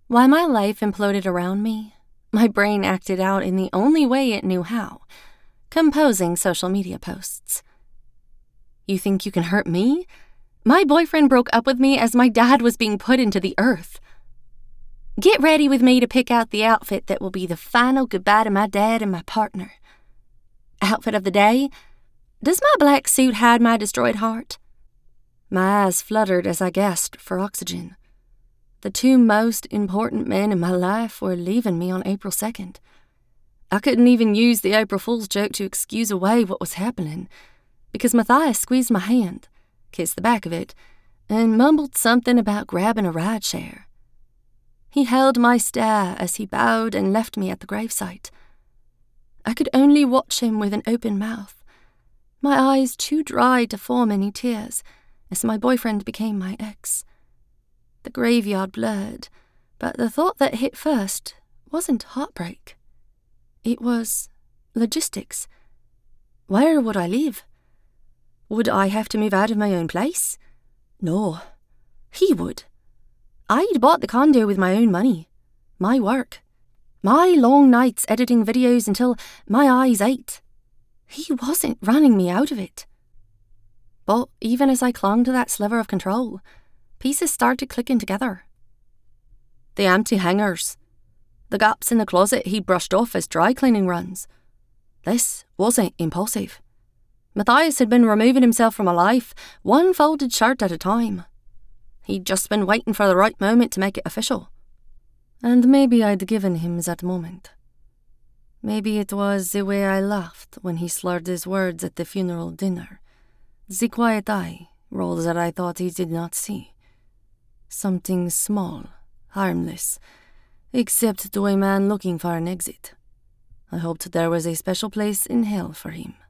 While my life imploded around me, my brain acted out in the only way it knew how, composing social media posts. You think you can hurt me? My boyfriend broke up with me as my dad was being put into the earth. Get ready with me to pick out the outfit that will be the final goodbye to my dad and my partner. Outfit of the day? Does my black suit hide my destroyed heart? My eyes fluttered as I gasped for oxygen. The two most important men in my life were leaving me on April 2nd. I couldn't even use the April Fool's joke to excuse away what was happening, because Matthias squeezed my hand, kissed the back of it, and mumbled something about grabbing a rideshare. He held my stare as he bowed and left me at the gravesite. I could only watch him with an open mouth, my eyes too dry to form any tears, as my boyfriend became my ex. The graveyard blurred, but the thought that hit first wasn't heartbreak. It was logistics. Where would I live? Would I have to move out of my own place? No, he would. I'd bought the condo with my own money, my work, my long nights editing videos until my eyes ached. He wasn't running me out of it. But even as I clung to that sliver of control, pieces started clicking together. The empty hangers, the gaps in the closet he'd brushed off as dry cleaning runs. This wasn't impulsive. Matthias had been removing himself from my life, one folded shirt at a time. He'd just been waiting for the right moment to make it official. And maybe I'd given him that moment. Maybe it was the way I laughed when he slurred his words at the funeral dinner. The quiet eye rolled that I thought he did not see. Something small, harmless, except to a man looking for an exit. I hoped there was a special place in hell for him.